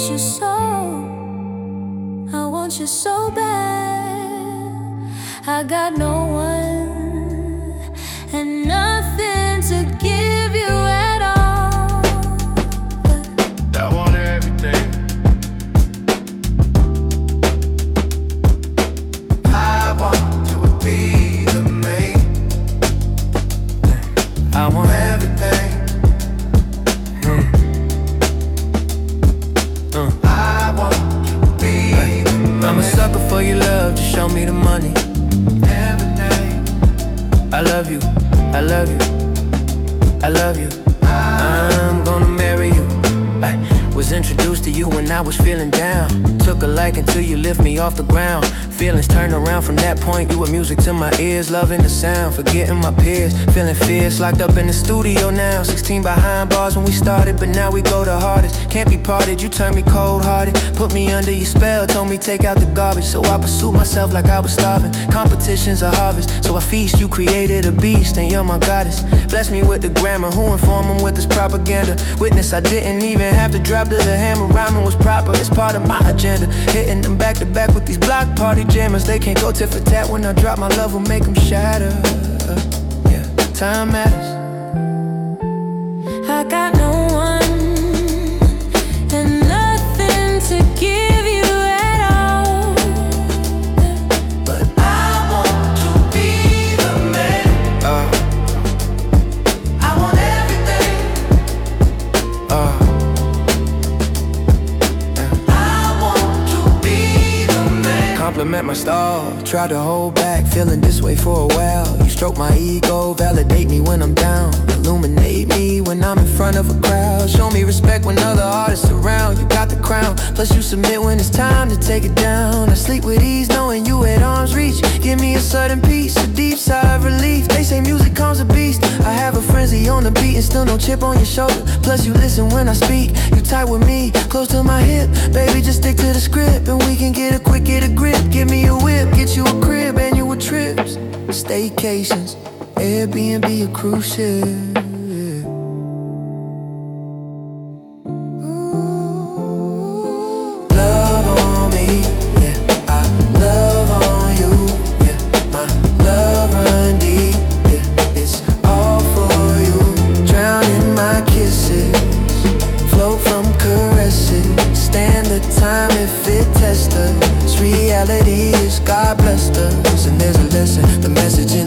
you so, I want you so bad. I got no one and nothing to give you at all. I want everything. I want to be the main. I want everything. I want to be the main. I'm a sucker for your love, just show me the money. Everything. I love you, I love you, I love you. I'm gonna marry you. I was introduced to you when I was feeling down. Took a liking till you lift me off the ground. Feelings turned around from that point. You were music to my ears, loving the sound, forgetting my peers. Feeling fierce, locked up in the studio now. 16 behind bars when we started, but now we go the hardest. Can't be parted, you turned me cold-hearted. Put me under your spell, told me take out the garbage. So I pursued myself like I was starving. Competition's a harvest, so I feast. You created a beast, and you're my goddess. Bless me with the grammar, who informed them with this propaganda? Witness, I didn't even have to drop to the hammer. Rhyming was proper, it's part of my agenda. Hitting them back to back with these block party jammers. They can't go tit for tat. When I drop, my love will make them shatter. Yeah, time matters. I got no one and nothing to give you at all. But I want to be the man. I want everything. Compliment my style, try to hold back, feeling this way for a while. You stroke my ego, validate me when I'm down, illuminate me when I'm in front of a crowd. Show me respect when other artists around. You got the crown, plus you submit when it's time to take it down. I sleep with ease knowing you at arm's reach. Give me a sudden peace, a deep sigh of relief. They say music comes a beast. I have a frenzy on the beat and still no chip on your shoulder. Plus you listen when I speak. You tight with me, close to my hip. Baby, just stick to the script and we can get a quick, get a grip. Give me a whip, get you a crib, annual trips, staycations, Airbnb, a cruise ship. Ooh. Love on me, yeah, I love on you, yeah, my love run deep, yeah, it's all for you. Drown in my kisses, float from caresses, stand the time if it tests us. Reality is God blessed us, and there's a lesson, the message in